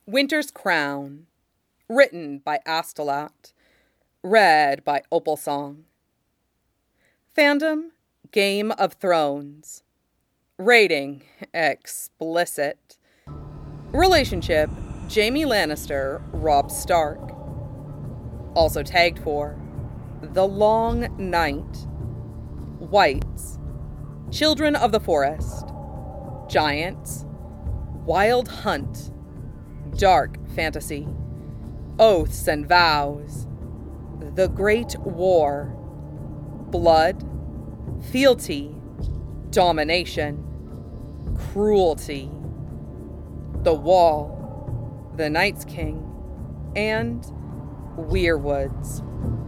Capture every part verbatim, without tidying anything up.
Winter's Crown, written by Astolat, read by Opalsong. Fandom, Game of Thrones. Rating, explicit. Relationship, Jaime Lannister, Robb Stark. Also tagged for, The Long Night. Whites, Children of the Forest. Giants, Wild Hunt. Dark Fantasy, Oaths and Vows, The Great War, Blood, Fealty, Domination, Cruelty, The Wall, The Night's King, and Weirwoods.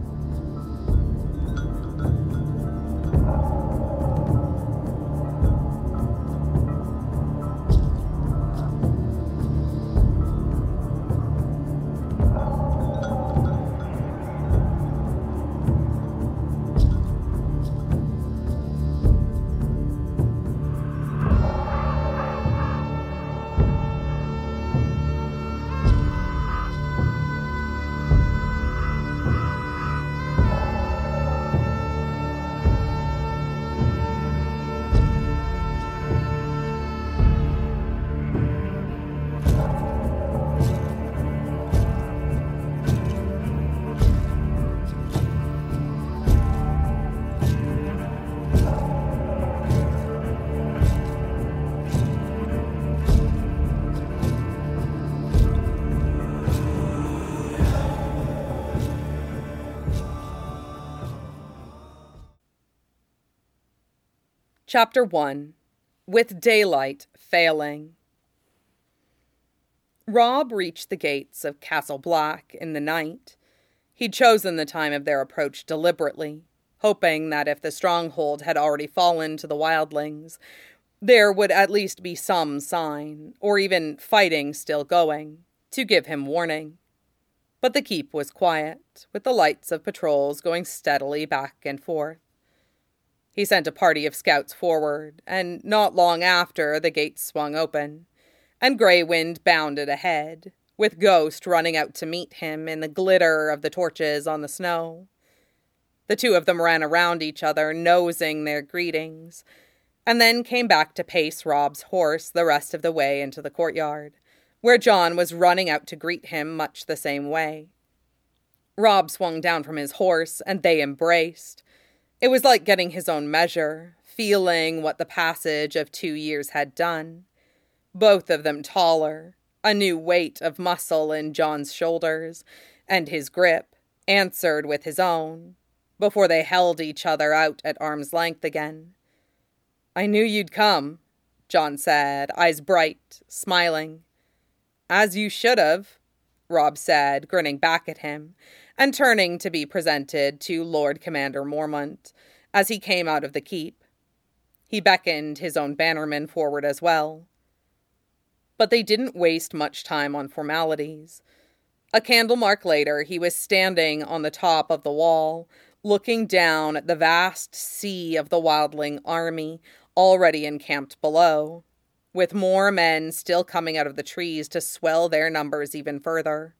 Chapter one. With Daylight Failing. Robb reached the gates of Castle Black in the night. He'd chosen the time of their approach deliberately, hoping that if the stronghold had already fallen to the wildlings, there would at least be some sign, or even fighting still going, to give him warning. But the keep was quiet, with the lights of patrols going steadily back and forth. He sent a party of scouts forward, and not long after the gates swung open, and Grey Wind bounded ahead, with Ghost running out to meet him in the glitter of the torches on the snow. The two of them ran around each other, nosing their greetings, and then came back to pace Robb's horse the rest of the way into the courtyard, where Jon was running out to greet him much the same way. Robb swung down from his horse, and they embraced. It was like getting his own measure, feeling what the passage of two years had done. Both of them taller, a new weight of muscle in Jon's shoulders, and his grip answered with his own, before they held each other out at arm's length again. "I knew you'd come," Jon said, eyes bright, smiling. "As you should have," Robb said, grinning back at him, and turning to be presented to Lord Commander Mormont as he came out of the keep. He beckoned his own bannerman forward as well. But they didn't waste much time on formalities. A candle mark later, he was standing on the top of the wall, looking down at the vast sea of the wildling army already encamped below, with more men still coming out of the trees to swell their numbers even further.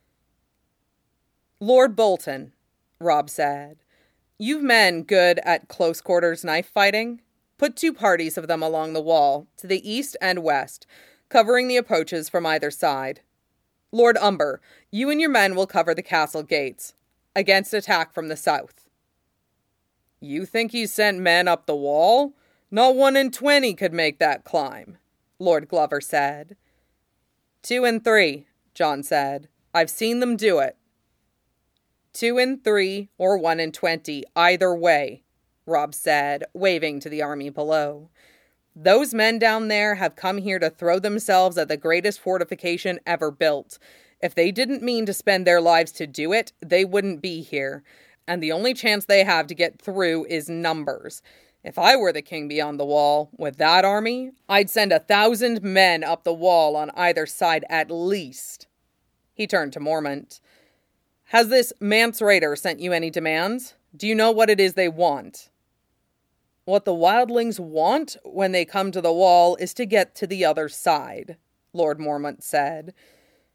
"Lord Bolton," Robb said, "you've men good at close-quarters knife fighting? Put two parties of them along the wall, to the east and west, covering the approaches from either side. Lord Umber, you and your men will cover the castle gates, against attack from the south." "You think he sent men up the wall? Not one in twenty could make that climb," Lord Glover said. Two and three, Jon said. "I've seen them do it." Two and three, or one and twenty, either way, Robb said, waving to the army below. "Those men down there have come here to throw themselves at the greatest fortification ever built. If they didn't mean to spend their lives to do it, they wouldn't be here, and the only chance they have to get through is numbers. If I were the king beyond the wall, with that army, I'd send a thousand men up the wall on either side at least." He turned to Mormont. "Has this Mance Rayder sent you any demands? Do you know what it is they want?" "What the wildlings want when they come to the wall is to get to the other side," Lord Mormont said.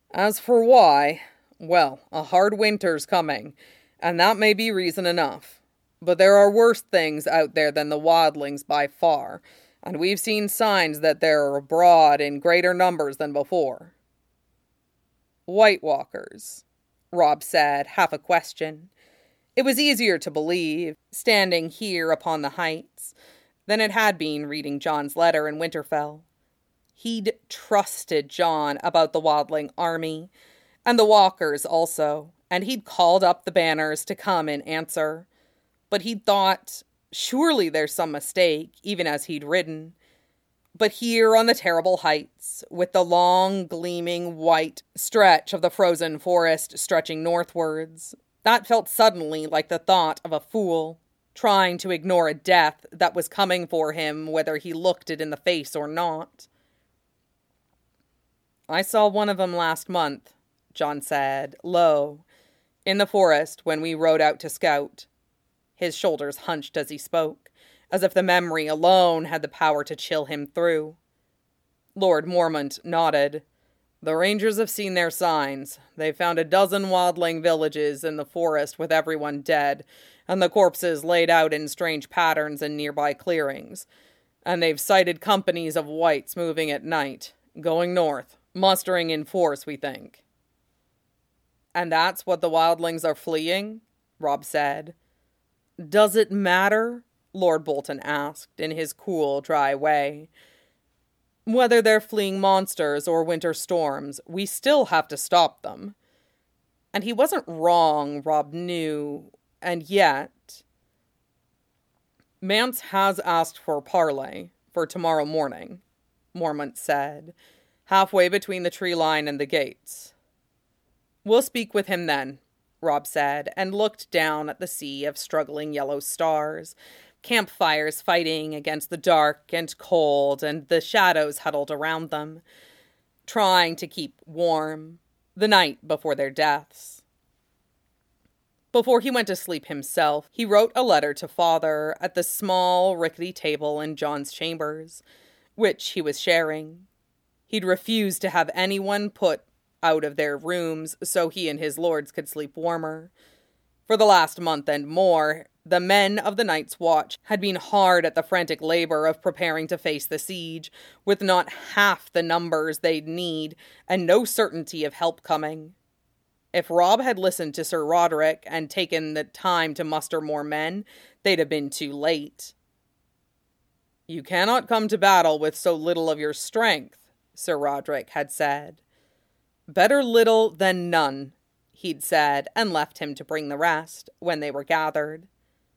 As for why, well, a hard winter's coming, and that may be reason enough. But there are worse things out there than the wildlings by far, and we've seen signs that they're abroad in greater numbers than before. White Walkers, Rob said, half a question. It was easier to believe, standing here upon the heights, than it had been reading John's letter in Winterfell. He'd trusted John about the wildling army, and the walkers also, and he'd called up the banners to come in answer. But he'd thought, surely there's some mistake, even as he'd ridden. But here on the terrible heights, with the long, gleaming, white stretch of the frozen forest stretching northwards, that felt suddenly like the thought of a fool, trying to ignore a death that was coming for him whether he looked it in the face or not. I saw one of them last month, John said, low, in the forest when we rode out to scout. His shoulders hunched as he spoke, as if the memory alone had the power to chill him through. Lord Mormont nodded. The rangers have seen their signs. They've found a dozen wildling villages in the forest with everyone dead, and the corpses laid out in strange patterns in nearby clearings. And they've sighted companies of whites moving at night, going north, mustering in force, we think. And that's what the wildlings are fleeing? Rob said. Does it matter? Lord Bolton asked, in his cool, dry way. Whether they're fleeing monsters or winter storms, we still have to stop them. And he wasn't wrong, Rob knew, and yet... Mance has asked for parley for tomorrow morning, Mormont said, halfway between the tree line and the gates. We'll speak with him then, Rob said, and looked down at the sea of struggling yellow stars, campfires fighting against the dark and cold and the shadows huddled around them, trying to keep warm the night before their deaths. Before he went to sleep himself, he wrote a letter to Father at the small, rickety table in John's chambers, which he was sharing. He'd refused to have anyone put out of their rooms so he and his lords could sleep warmer. For the last month and more, the men of the Night's Watch had been hard at the frantic labor of preparing to face the siege, with not half the numbers they'd need and no certainty of help coming. If Rob had listened to Sir Roderick and taken the time to muster more men, they'd have been too late. You cannot come to battle with so little of your strength, Sir Roderick had said. Better little than none, he'd said, and left him to bring the rest when they were gathered.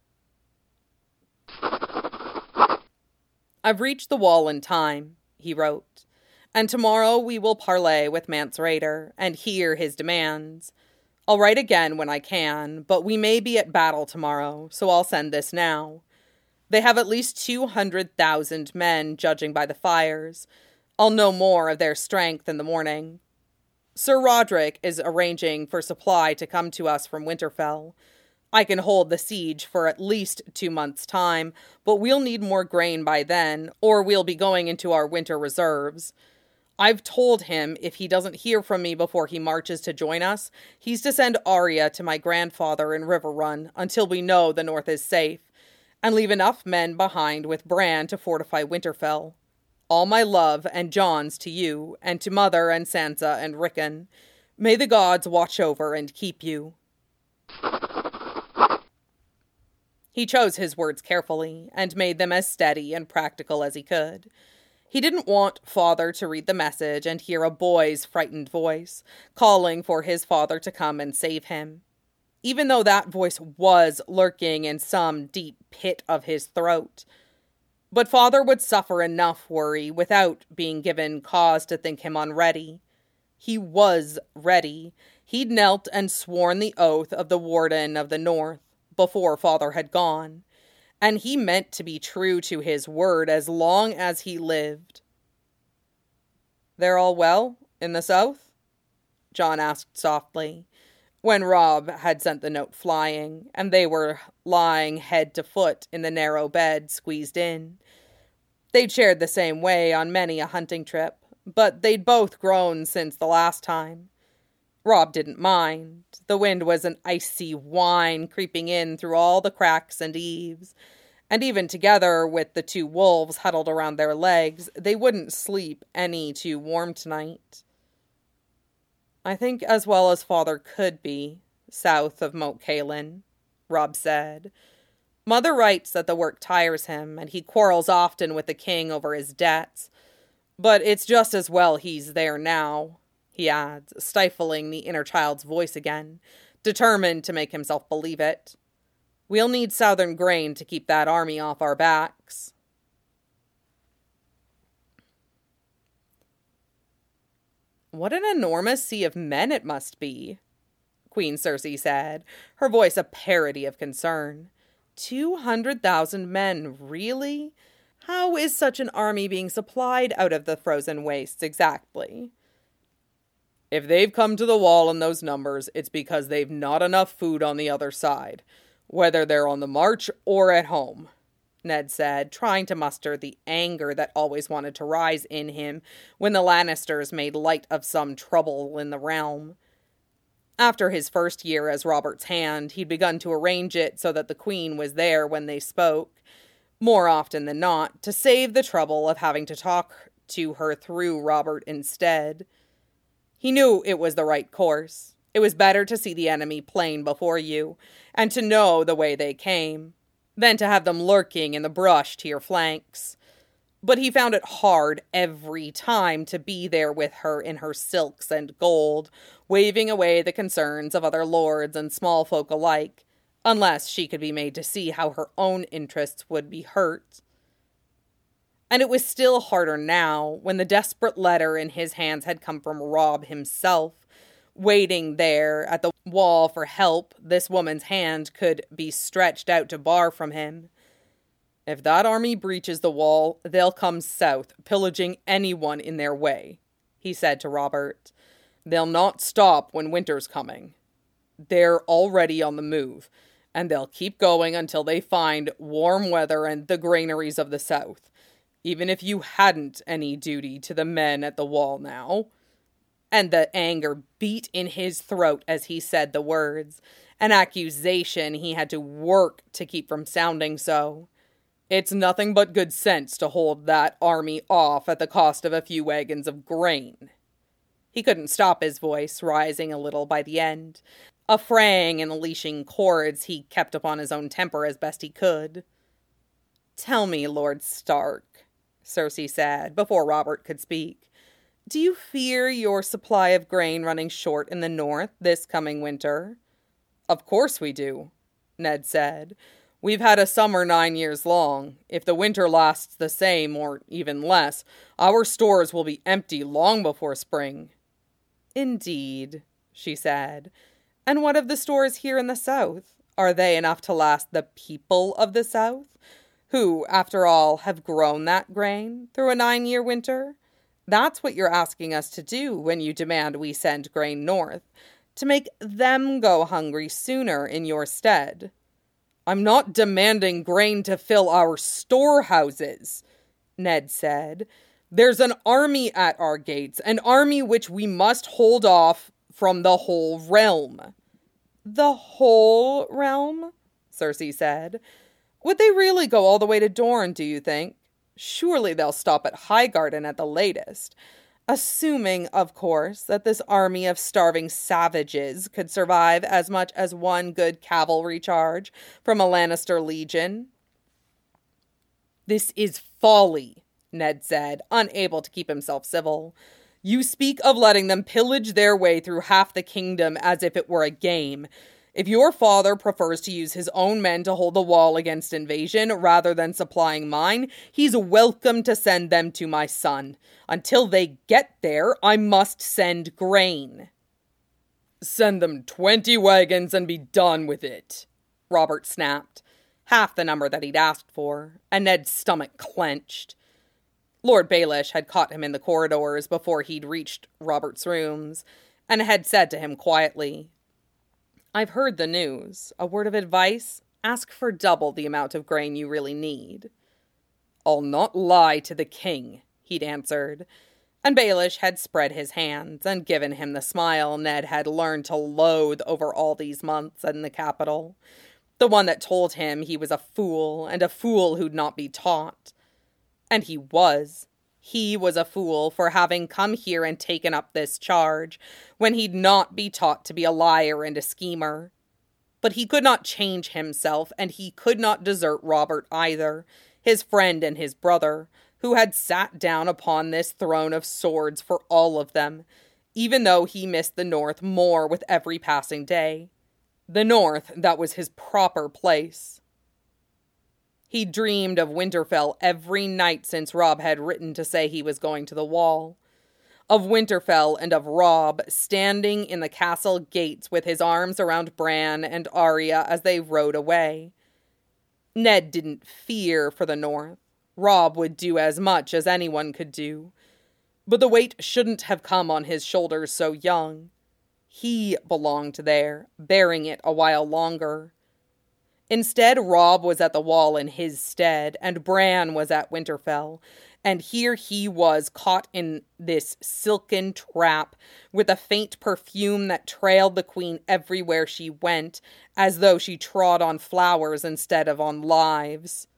I've reached the wall in time, he wrote, and tomorrow we will parley with Mance Rayder and hear his demands. I'll write again when I can, but we may be at battle tomorrow, so I'll send this now. They have at least two hundred thousand men, judging by the fires. I'll know more of their strength in the morning. Sir Roderick is arranging for supply to come to us from Winterfell. I can hold the siege for at least two months' time, but we'll need more grain by then, or we'll be going into our winter reserves. I've told him if he doesn't hear from me before he marches to join us, he's to send Arya to my grandfather in Riverrun until we know the north is safe, and leave enough men behind with Bran to fortify Winterfell. All my love and John's to you, and to Mother and Sansa and Rickon. May the gods watch over and keep you. He chose his words carefully, and made them as steady and practical as he could. He didn't want Father to read the message and hear a boy's frightened voice, calling for his father to come and save him, even though that voice was lurking in some deep pit of his throat. But Father would suffer enough worry without being given cause to think him unready. He was ready. He'd knelt and sworn the oath of the Warden of the North before Father had gone, and he meant to be true to his word as long as he lived. They're all well in the south? John asked softly, when Rob had sent the note flying, and they were lying head to foot in the narrow bed squeezed in. They'd shared the same way on many a hunting trip, but they'd both grown since the last time. Rob didn't mind. The wind was an icy whine creeping in through all the cracks and eaves, and even together with the two wolves huddled around their legs, they wouldn't sleep any too warm tonight. "I think as well as father could be, south of Moat Cailin," Rob said. "Mother writes that the work tires him, and he quarrels often with the king over his debts. But it's just as well he's there now," he adds, stifling the inner child's voice again, determined to make himself believe it. "We'll need southern grain to keep that army off our backs." "What an enormous sea of men it must be," Queen Cersei said, her voice a parody of concern. Two hundred thousand men, really? How is such an army being supplied out of the frozen wastes exactly? "If they've come to the wall in those numbers, it's because they've not enough food on the other side, whether they're on the march or at home," Ned said, trying to muster the anger that always wanted to rise in him when the Lannisters made light of some trouble in the realm. After his first year as Robert's hand, he'd begun to arrange it so that the Queen was there when they spoke, more often than not, to save the trouble of having to talk to her through Robert instead. He knew it was the right course. It was better to see the enemy plain before you, and to know the way they came, than to have them lurking in the brush to your flanks. But he found it hard every time to be there with her in her silks and gold, waving away the concerns of other lords and small folk alike, unless she could be made to see how her own interests would be hurt. And it was still harder now, when the desperate letter in his hands had come from Rob himself. Waiting there at the wall for help, this woman's hand could be stretched out to bar from him. "If that army breaches the wall, they'll come south, pillaging anyone in their way," he said to Robert. "They'll not stop when winter's coming. They're already on the move, and they'll keep going until they find warm weather and the granaries of the south, even if you hadn't any duty to the men at the wall now." And the anger beat in his throat as he said the words, an accusation he had to work to keep from sounding so. "It's nothing but good sense to hold that army off at the cost of a few wagons of grain." He couldn't stop his voice, rising a little by the end, a fraying in the leashing cords he kept upon his own temper as best he could. "Tell me, Lord Stark," Cersei said, before Robert could speak, "do you fear your supply of grain running short in the north this coming winter?" "Of course we do," Ned said. "We've had a summer nine years long. If the winter lasts the same, or even less, our stores will be empty long before spring." "Indeed," she said. "And what of the stores here in the south? Are they enough to last the people of the south, who, after all, have grown that grain through a nine-year winter? That's what you're asking us to do when you demand we send grain north, to make them go hungry sooner in your stead." "I'm not demanding grain to fill our storehouses," Ned said. "There's an army at our gates, an army which we must hold off from the whole realm." "The whole realm?" Cersei said. "Would they really go all the way to Dorne, do you think? Surely they'll stop at Highgarden at the latest. Assuming, of course, that this army of starving savages could survive as much as one good cavalry charge from a Lannister legion." "This is folly," Ned said, unable to keep himself civil. "You speak of letting them pillage their way through half the kingdom as if it were a game. If your father prefers to use his own men to hold the wall against invasion rather than supplying mine, he's welcome to send them to my son. Until they get there, I must send grain." "Send them twenty wagons and be done with it," Robert snapped, half the number that he'd asked for, and Ned's stomach clenched. Lord Baelish had caught him in the corridors before he'd reached Robert's rooms, and had said to him quietly, "I've heard the news. A word of advice? Ask for double the amount of grain you really need." "I'll not lie to the king," he'd answered, And Baelish had spread his hands and given him the smile Ned had learned to loathe over all these months in the capital. The one that told him he was a fool, and a fool who'd not be taught. And he was. He was a fool for having come here and taken up this charge, when he'd not be taught to be a liar and a schemer. But he could not change himself, and he could not desert Robert either, his friend and his brother, who had sat down upon this throne of swords for all of them, even though he missed the North more with every passing day. The North that was his proper place. He dreamed of Winterfell every night since Robb had written to say he was going to the Wall. Of Winterfell and of Robb standing in the castle gates with his arms around Bran and Arya as they rode away. Ned didn't fear for the North. Robb would do as much as anyone could do. But the weight shouldn't have come on his shoulders so young. He belonged there, bearing it a while longer. Instead, Robb was at the Wall in his stead, and Bran was at Winterfell, and here he was caught in this silken trap, with a faint perfume that trailed the queen everywhere she went, as though she trod on flowers instead of on lives.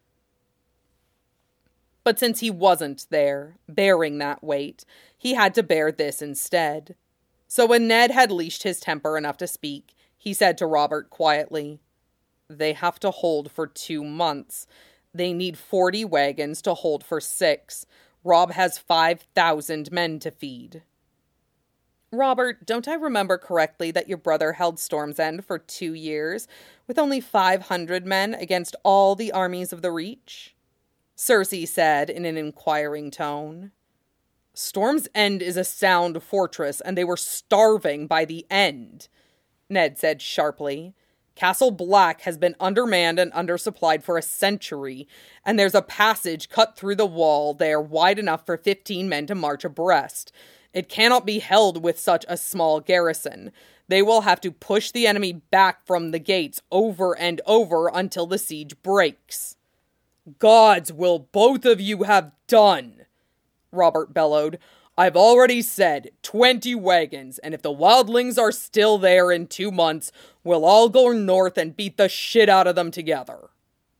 But since he wasn't there, bearing that weight, he had to bear this instead. So when Ned had leashed his temper enough to speak, he said to Robert quietly, "They have to hold for two months. They need forty wagons to hold for six. Robb has five thousand men to feed." "Robert, don't I remember correctly that your brother held Storm's End for two years, with only five hundred men against all the armies of the Reach?" Cersei said in an inquiring tone. "Storm's End is a sound fortress, and they were starving by the end," Ned said sharply. "Castle Black has been undermanned and undersupplied for a century, and there's a passage cut through the wall there wide enough for fifteen men to march abreast. It cannot be held with such a small garrison. They will have to push the enemy back from the gates over and over until the siege breaks." "Gods will both of you have done," Robert bellowed. "I've already said twenty wagons, and if the wildlings are still there in two months, we'll all go north and beat the shit out of them together."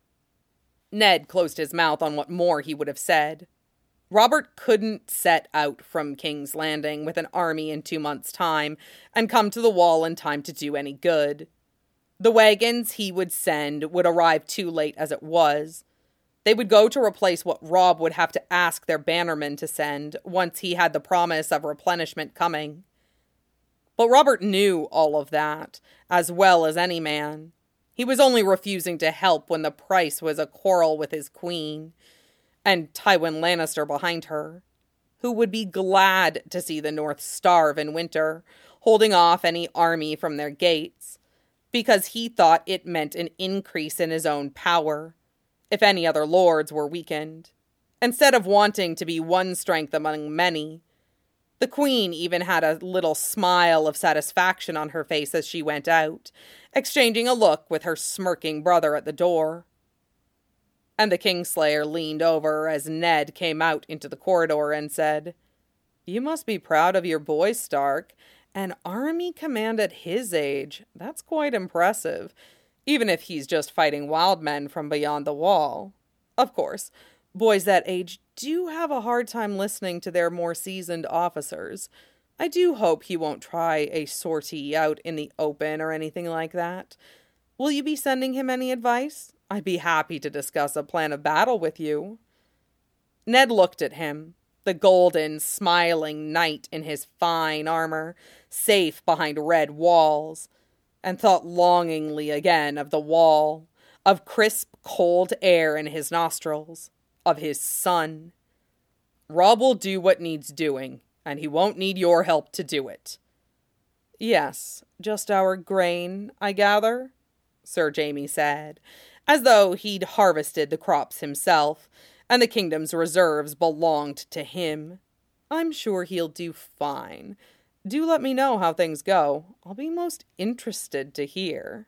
Ned closed his mouth on what more he would have said. Robert couldn't set out from King's Landing with an army in two months' time and come to the Wall in time to do any good. The wagons he would send would arrive too late as it was. They would go to replace what Robb would have to ask their bannermen to send once he had the promise of replenishment coming. But Robert knew all of that, as well as any man. He was only refusing to help when the price was a quarrel with his queen, and Tywin Lannister behind her, who would be glad to see the North starve in winter, holding off any army from their gates, because he thought it meant an increase in his own power, if any other lords were weakened, instead of wanting to be one strength among many. The queen even had a little smile of satisfaction on her face as she went out, exchanging a look with her smirking brother at the door. And the Kingslayer leaned over as Ned came out into the corridor and said, "You must be proud of your boy, Stark. An army command at his age, that's quite impressive. Even if he's just fighting wild men from beyond the Wall. Of course, boys that age do have a hard time listening to their more seasoned officers. I do hope he won't try a sortie out in the open or anything like that. Will you be sending him any advice? I'd be happy to discuss a plan of battle with you." Ned looked at him, the golden, smiling knight in his fine armor, safe behind red walls, and thought longingly again of the Wall, of crisp, cold air in his nostrils, of his son. "Robb will do what needs doing, and he won't need your help to do it." "Yes, just our grain, I gather," Sir Jaime said, as though he'd harvested the crops himself, and the kingdom's reserves belonged to him. "I'm sure he'll do fine. Do let me know how things go. I'll be most interested to hear."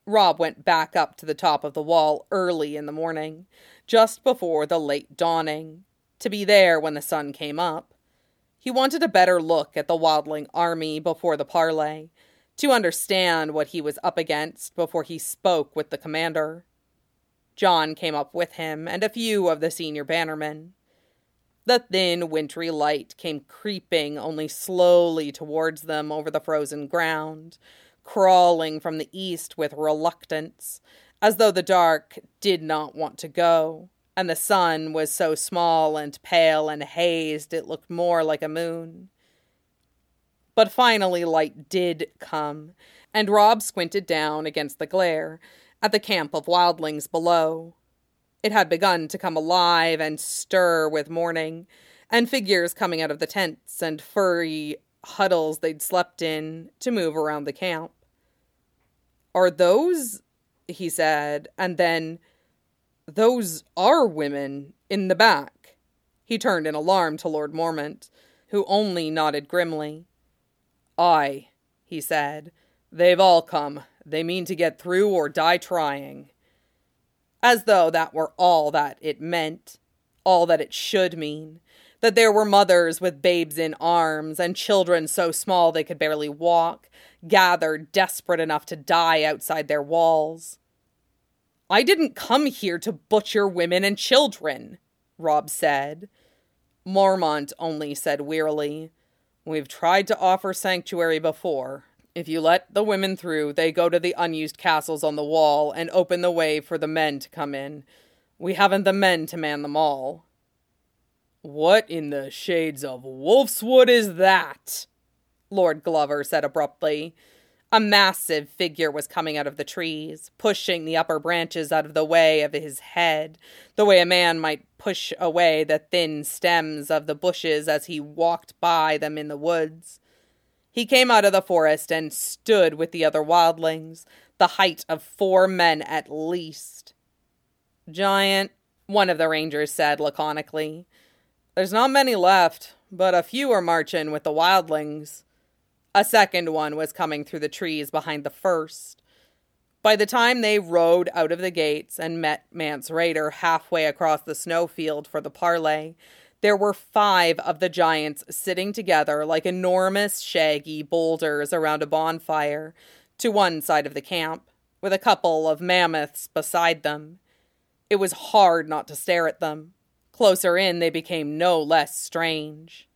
Rob went back up to the top of the wall early in the morning, just before the late dawning, to be there when the sun came up. He wanted a better look at the wildling army before the parley, to understand what he was up against before he spoke with the commander. John came up with him and a few of the senior bannermen. The thin, wintry light came creeping only slowly towards them over the frozen ground, crawling from the east with reluctance, as though the dark did not want to go, and the sun was so small and pale and hazed it looked more like a moon. But finally light did come, and Rob squinted down against the glare at the camp of wildlings below. It had begun to come alive and stir with morning, and figures coming out of the tents and furry huddles they'd slept in to move around the camp. "Are those," he said, and then, "those are women in the back." He turned in alarm to Lord Mormont, who only nodded grimly. "Aye," he said, "they've all come. They mean to get through or die trying." As though that were all that it meant, all that it should mean, that there were mothers with babes in arms and children so small they could barely walk, gathered desperate enough to die outside their walls. "I didn't come here to butcher women and children," Rob said. Mormont only said wearily, "We've tried to offer sanctuary before. If you let the women through, they go to the unused castles on the wall and open the way for the men to come in. We haven't the men to man them all." "What in the shades of Wolfswood is that?" Lord Glover said abruptly. A massive figure was coming out of the trees, pushing the upper branches out of the way of his head, the way a man might push away the thin stems of the bushes as he walked by them in the woods. He came out of the forest and stood with the other wildlings, the height of four men at least. "Giant," one of the rangers said laconically. "There's not many left, but a few are marching with the wildlings." A second one was coming through the trees behind the first. By the time they rode out of the gates and met Mance Rayder halfway across the snowfield for the parley, there were five of the giants sitting together like enormous shaggy boulders around a bonfire to one side of the camp, with a couple of mammoths beside them. It was hard not to stare at them. Closer in, they became no less strange.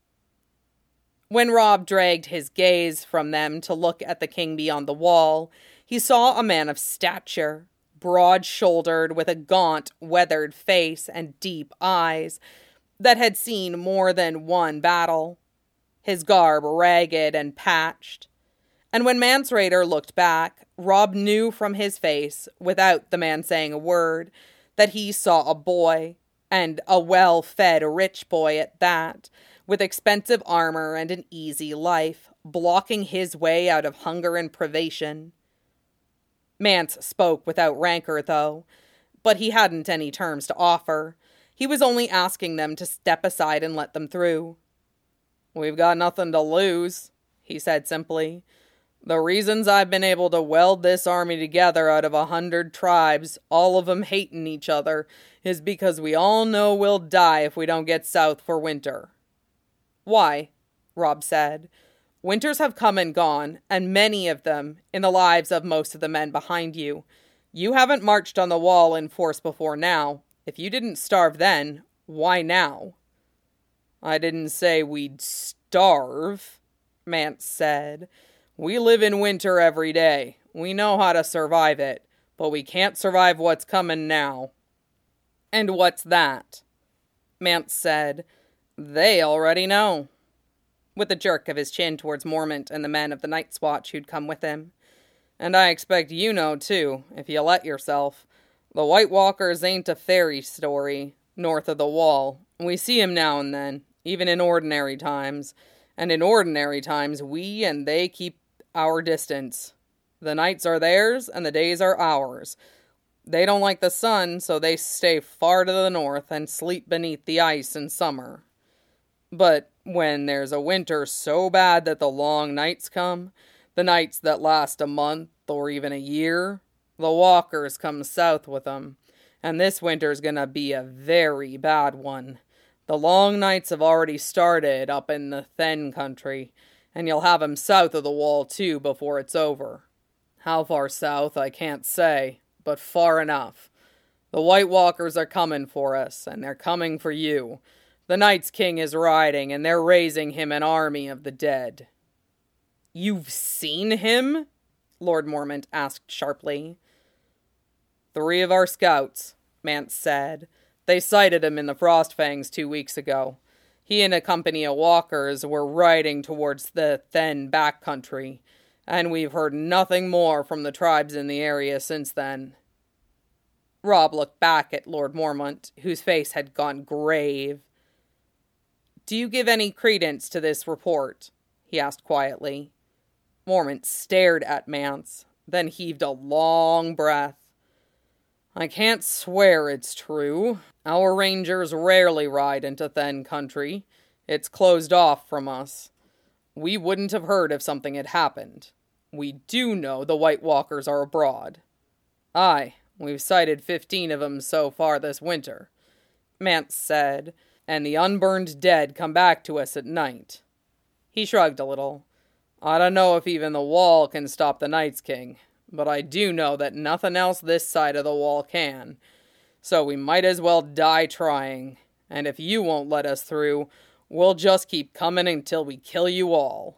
When Rob dragged his gaze from them to look at the king beyond the wall, he saw a man of stature, broad-shouldered, with a gaunt, weathered face and deep eyes, that had seen more than one battle, his garb ragged and patched. And when Mance Rayder looked back, Rob knew from his face, without the man saying a word, that he saw a boy, and a well-fed rich boy at that, with expensive armor and an easy life, blocking his way out of hunger and privation. Mance spoke without rancor, though, but he hadn't any terms to offer. He was only asking them to step aside and let them through. "We've got nothing to lose," he said simply. "The reasons I've been able to weld this army together out of a hundred tribes, all of them hating each other, is because we all know we'll die if we don't get south for winter." "Why?" Rob said. "Winters have come and gone, and many of them, in the lives of most of the men behind you. You haven't marched on the wall in force before now. If you didn't starve then, why now?" "I didn't say we'd starve," Mance said. "We live in winter every day. We know how to survive it, but we can't survive what's coming now." "And what's that?" Mance said. "They already know," with a jerk of his chin towards Mormont and the men of the Night's Watch who'd come with him. "And I expect you know, too, if you let yourself. The White Walkers ain't a fairy story, north of the wall. We see 'em now and then, even in ordinary times. And in ordinary times, we and they keep our distance. The nights are theirs, and the days are ours. They don't like the sun, so they stay far to the north and sleep beneath the ice in summer. But when there's a winter so bad that the long nights come, the nights that last a month or even a year, The walkers come south with 'em, and this winter's gonna be a very bad one. The long nights have already started up in the Fen country, and you'll have 'em south of the wall too before it's over. How far south, I can't say, but far enough. The White Walkers are coming for us, and they're coming for you. The Night's King is riding, and they're raising him an army of the dead." "You've seen him?" Lord Mormont asked sharply. "Three of our scouts," Mance said. "They sighted him in the Frostfangs two weeks ago. He and a company of walkers were riding towards the Fen backcountry, and we've heard nothing more from the tribes in the area since then." Robb looked back at Lord Mormont, whose face had gone grave. "Do you give any credence to this report?" he asked quietly. Mormont stared at Mance, then heaved a long breath. "I can't swear it's true. Our rangers rarely ride into Fen country. It's closed off from us. We wouldn't have heard if something had happened. We do know the White Walkers are abroad. Aye, we've sighted fifteen of 'em so far this winter," Mance said, "and the unburned dead come back to us at night." He shrugged a little. "I don't know if even the wall can stop the Night's King, but I do know that nothing else this side of the wall can. So we might as well die trying, and if you won't let us through, we'll just keep coming until we kill you all."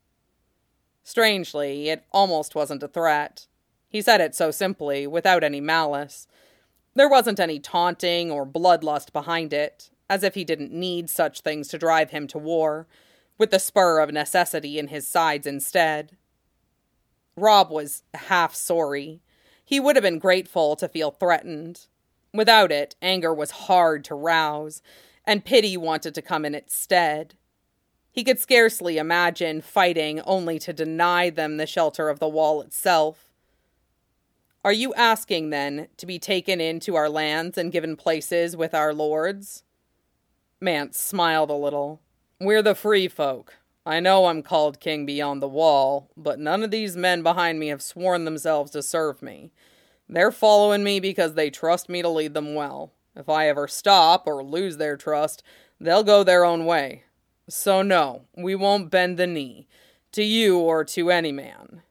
Strangely, it almost wasn't a threat. He said it so simply, without any malice. There wasn't any taunting or bloodlust behind it, as if he didn't need such things to drive him to war, with the spur of necessity in his sides instead. Robb was half sorry. He would have been grateful to feel threatened. Without it, anger was hard to rouse, and pity wanted to come in its stead. He could scarcely imagine fighting only to deny them the shelter of the wall itself. "Are you asking, then, to be taken into our lands and given places with our lords?" Mance smiled a little. "We're the free folk. I know I'm called king beyond the wall, but none of these men behind me have sworn themselves to serve me. They're following me because they trust me to lead them well. If I ever stop or lose their trust, they'll go their own way. So no, we won't bend the knee, to you or to any man."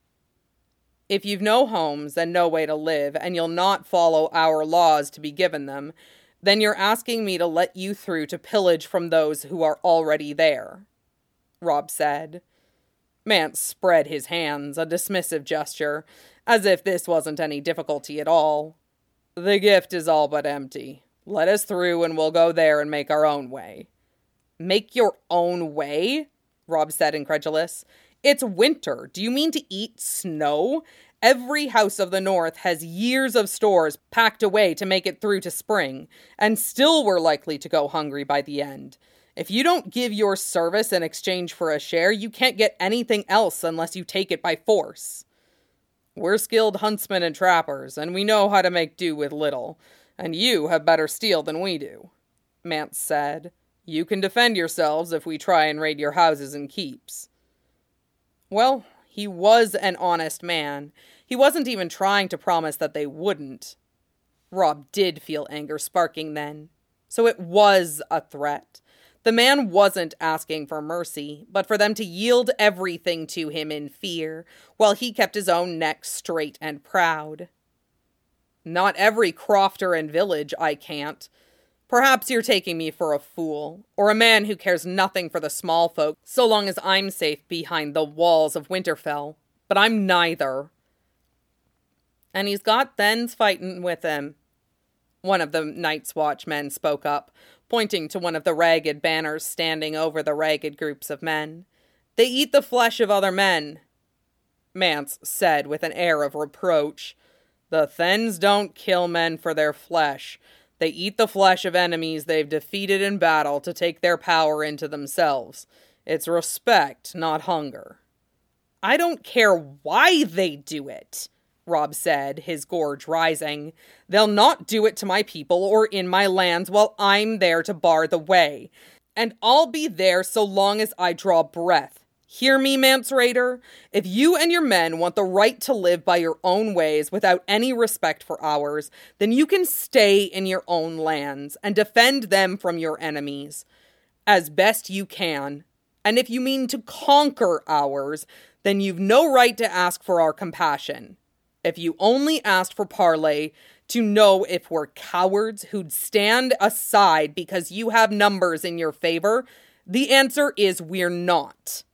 "If you've no homes and no way to live, and you'll not follow our laws to be given them, then you're asking me to let you through to pillage from those who are already there," Robb said. Mance spread his hands, a dismissive gesture, as if this wasn't any difficulty at all. "The gift is all but empty. Let us through and we'll go there and make our own way." "Make your own way?" Robb said, incredulous. "It's winter. Do you mean to eat snow? Every house of the north has years of stores packed away to make it through to spring, and still we're likely to go hungry by the end. If you don't give your service in exchange for a share, you can't get anything else unless you take it by force. We're skilled huntsmen and trappers, and we know how to make do with little, and you have better steel than we do," Mance said. "You can defend yourselves if we try and raid your houses and keeps." Well, he was an honest man. He wasn't even trying to promise that they wouldn't. Robb did feel anger sparking then. So it was a threat. The man wasn't asking for mercy, but for them to yield everything to him in fear, while he kept his own neck straight and proud. "Not every crofter and village I can't. Perhaps you're taking me for a fool, or a man who cares nothing for the small folk, so long as I'm safe behind the walls of Winterfell. But I'm neither." "And he's got Thens fighting with him," one of the Night's Watch men spoke up, pointing to one of the ragged banners standing over the ragged groups of men. "They eat the flesh of other men," Mance said with an air of reproach. "The Thens don't kill men for their flesh. They eat the flesh of enemies they've defeated in battle to take their power into themselves. It's respect, not hunger." "I don't care why they do it," Robb said, his gorge rising. "They'll not do it to my people or in my lands while I'm there to bar the way. And I'll be there so long as I draw breath. Hear me, Mance Rayder? If you and your men want the right to live by your own ways without any respect for ours, then you can stay in your own lands and defend them from your enemies as best you can. And if you mean to conquer ours, then you've no right to ask for our compassion. If you only asked for parley to know if we're cowards who'd stand aside because you have numbers in your favor, the answer is we're not.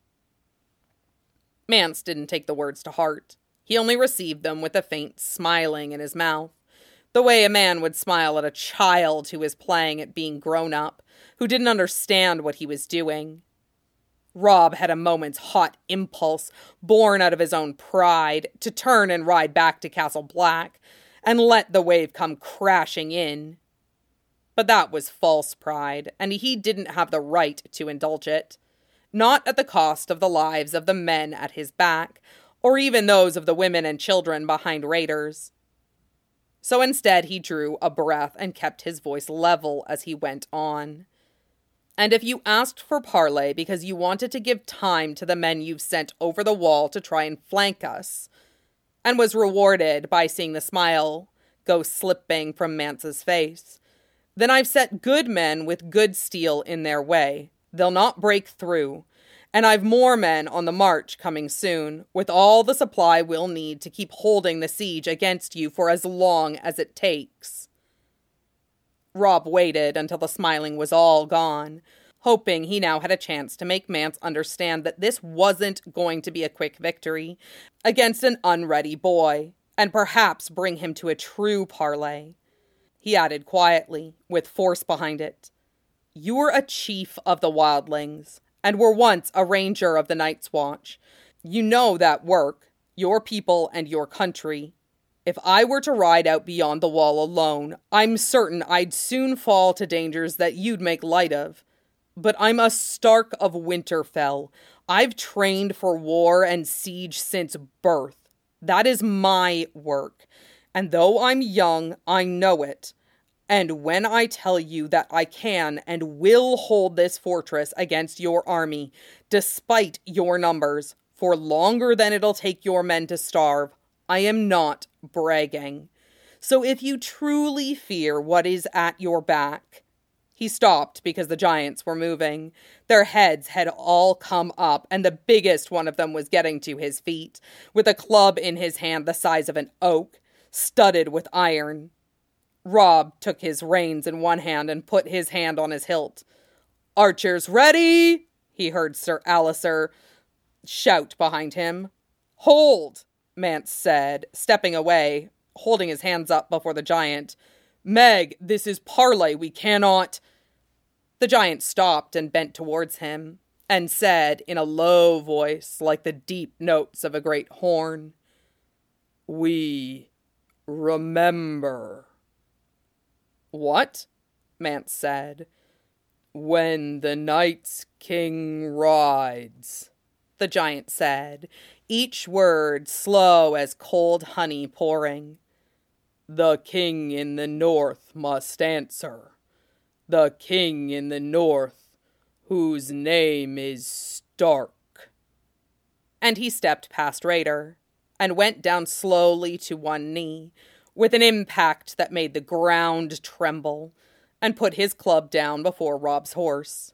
Mance didn't take the words to heart. He only received them with a faint smiling in his mouth, the way a man would smile at a child who was playing at being grown up, who didn't understand what he was doing. Robb had a moment's hot impulse, born out of his own pride, to turn and ride back to Castle Black, and let the wave come crashing in. But that was false pride, and he didn't have the right to indulge it. Not at the cost of the lives of the men at his back, or even those of the women and children behind raiders. So instead he drew a breath and kept his voice level as he went on. And if you asked for parley because you wanted to give time to the men you've sent over the wall to try and flank us, and was rewarded by seeing the smile go slipping from Mance's face, then I've set good men with good steel in their way. They'll not break through, and I've more men on the march coming soon, with all the supply we'll need to keep holding the siege against you for as long as it takes. Robb waited until the smiling was all gone, hoping he now had a chance to make Mance understand that this wasn't going to be a quick victory against an unready boy, and perhaps bring him to a true parley. He added quietly, with force behind it, "You were a chief of the wildlings, and were once a ranger of the Night's Watch. You know that work, your people and your country. If I were to ride out beyond the wall alone, I'm certain I'd soon fall to dangers that you'd make light of. But I'm a Stark of Winterfell. I've trained for war and siege since birth. That is my work, and though I'm young, I know it. And when I tell you that I can and will hold this fortress against your army, despite your numbers, for longer than it'll take your men to starve, I am not bragging. So if you truly fear what is at your back—" He stopped because the giants were moving. Their heads had all come up, and the biggest one of them was getting to his feet, with a club in his hand the size of an oak, studded with iron. Robb took his reins in one hand and put his hand on his hilt. "Archers ready!" he heard Sir Alliser shout behind him. "Hold!" Mance said, stepping away, holding his hands up before the giant. "Meg, this is parley, we cannot—" The giant stopped and bent towards him, and said in a low voice like the deep notes of a great horn, "We remember." "What?" Mance said. "When the Night's King rides," the giant said, each word slow as cold honey pouring. "The king in the north must answer. The king in the north, whose name is Stark." And he stepped past Rayder, and went down slowly to one knee, with an impact that made the ground tremble, and put his club down before Robb's horse.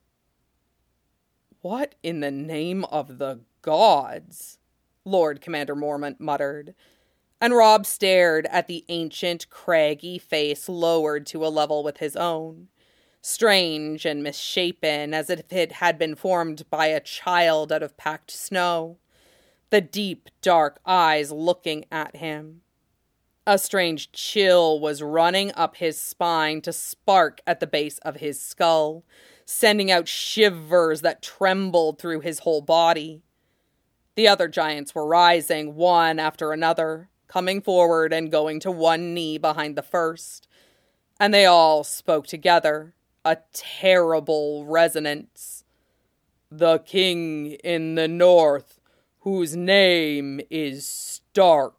"What in the name of the gods?" Lord Commander Mormont muttered, and Robb stared at the ancient, craggy face lowered to a level with his own, strange and misshapen as if it had been formed by a child out of packed snow, the deep, dark eyes looking at him. A strange chill was running up his spine to spark at the base of his skull, sending out shivers that trembled through his whole body. The other giants were rising, one after another, coming forward and going to one knee behind the first, and they all spoke together, a terrible resonance. "The king in the north, whose name is Stark."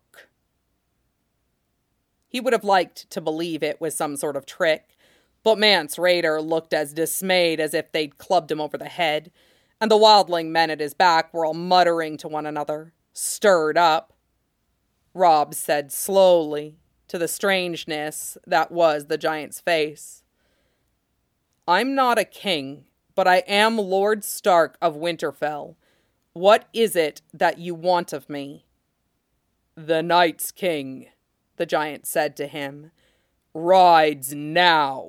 He would have liked to believe it was some sort of trick, but Mance Rayder looked as dismayed as if they'd clubbed him over the head, and the wildling men at his back were all muttering to one another, stirred up. Robb said slowly, to the strangeness that was the giant's face, "I'm not a king, but I am Lord Stark of Winterfell. What is it that you want of me?" "The Night's King," the giant said to him, "rides now."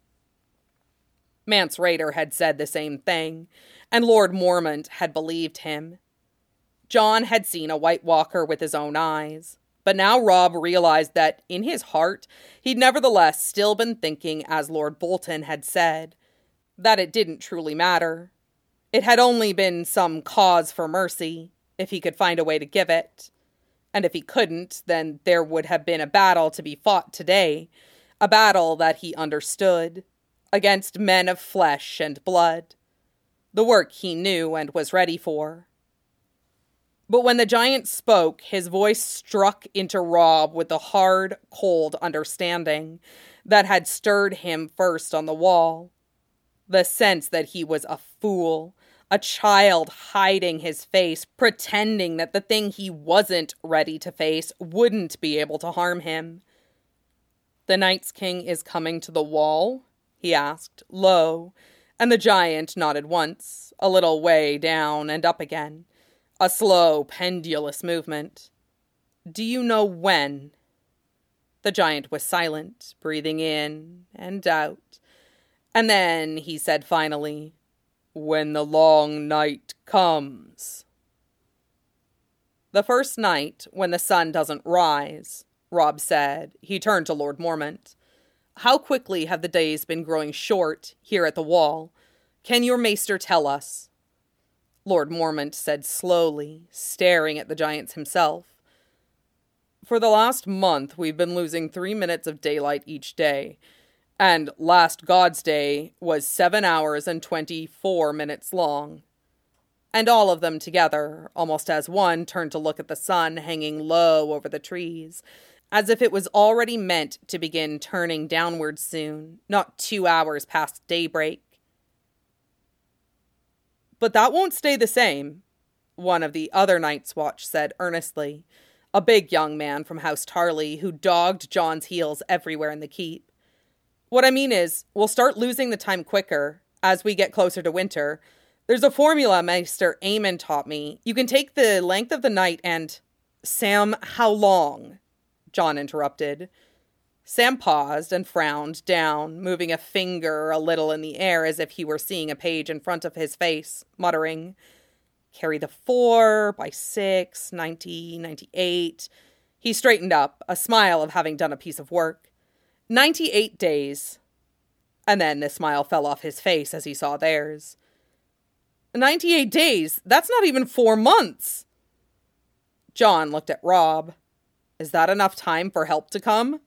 Mance Rayder had said the same thing, and Lord Mormont had believed him. Jon had seen a White Walker with his own eyes, but now Robb realized that, in his heart, he'd nevertheless still been thinking as Lord Bolton had said, that it didn't truly matter. It had only been some cause for mercy, if he could find a way to give it. And if he couldn't, then there would have been a battle to be fought today, a battle that he understood, against men of flesh and blood. The work he knew and was ready for. But when the giant spoke, his voice struck into Robb with the hard, cold understanding that had stirred him first on the wall. The sense that he was a fool, a child hiding his face, pretending that the thing he wasn't ready to face wouldn't be able to harm him. "The Night's King is coming to the wall?" he asked, low, and the giant nodded once, a little way down and up again. A slow, pendulous movement. "Do you know when?" The giant was silent, breathing in and out. And then he said finally, "When the long night comes." "The first night, when the sun doesn't rise," Robb said. He turned to Lord Mormont. "How quickly have the days been growing short here at the wall? Can your maester tell us?" Lord Mormont said slowly, staring at the giants himself. "For the last month we've been losing three minutes of daylight each day, and last God's Day was seven hours and twenty-four minutes long." And all of them together, almost as one, turned to look at the sun hanging low over the trees, as if it was already meant to begin turning downward soon, not two hours past daybreak. "But that won't stay the same," one of the other Night's Watch said earnestly, a big young man from House Tarly who dogged Jon's heels everywhere in the keep. "What I mean is, we'll start losing the time quicker, as we get closer to winter. There's a formula Maester Aemon taught me. You can take the length of the night and—" "Sam, how long?" Jon interrupted. Sam paused and frowned down, moving a finger a little in the air as if he were seeing a page in front of his face, muttering, "Carry the four, by six, ninety, ninety-eight. He straightened up, a smile of having done a piece of work. Ninety-eight days. And then the smile fell off his face as he saw theirs. Ninety-eight days? That's not even four months. Jon looked at Robb. Is that enough time for help to come?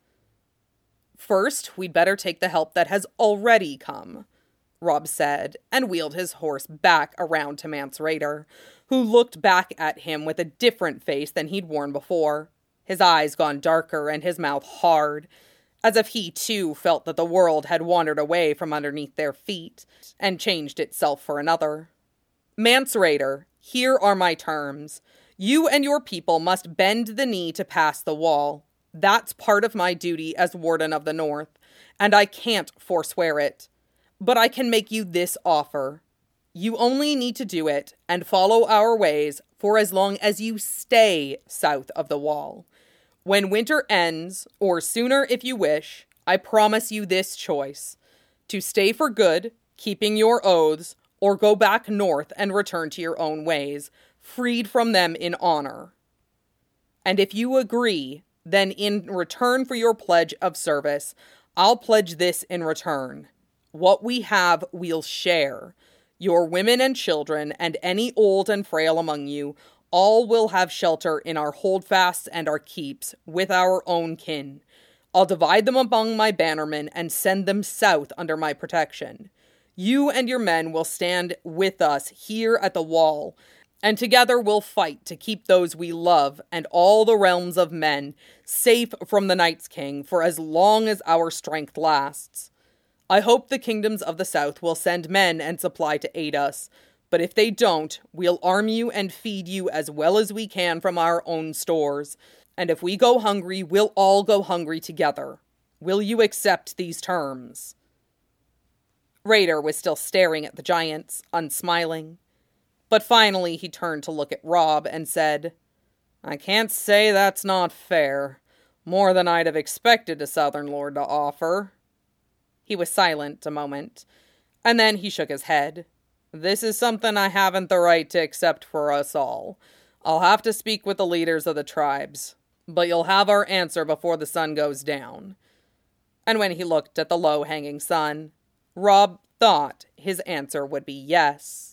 First, we'd better take the help that has already come, Robb said, and wheeled his horse back around to Mance Rayder, who looked back at him with a different face than he'd worn before, his eyes gone darker and his mouth hard, as if he too felt that the world had wandered away from underneath their feet and changed itself for another. Mance Rayder, here are my terms. You and your people must bend the knee to pass the wall. That's part of my duty as Warden of the North, and I can't forswear it. But I can make you this offer. You only need to do it and follow our ways for as long as you stay south of the wall. When winter ends, or sooner if you wish, I promise you this choice. To stay for good, keeping your oaths, or go back north and return to your own ways, freed from them in honor. And if you agree, then in return for your pledge of service, I'll pledge this in return. What we have, we'll share. Your women and children, and any old and frail among you, all will have shelter in our holdfasts and our keeps, with our own kin. I'll divide them among my bannermen and send them south under my protection. You and your men will stand with us here at the wall, and together we'll fight to keep those we love and all the realms of men safe from the Night's King for as long as our strength lasts. I hope the kingdoms of the south will send men and supply to aid us, But if they don't, we'll arm you and feed you as well as we can from our own stores. And if we go hungry, we'll all go hungry together. Will you accept these terms?" Raider was still staring at the giants, unsmiling. But finally he turned to look at Robb and said, "I can't say that's not fair. More than I'd have expected a Southern Lord to offer." He was silent a moment, and then he shook his head. "This is something I haven't the right to accept for us all. I'll have to speak with the leaders of the tribes. But you'll have our answer before the sun goes down." And when he looked at the low-hanging sun, Robb thought his answer would be yes.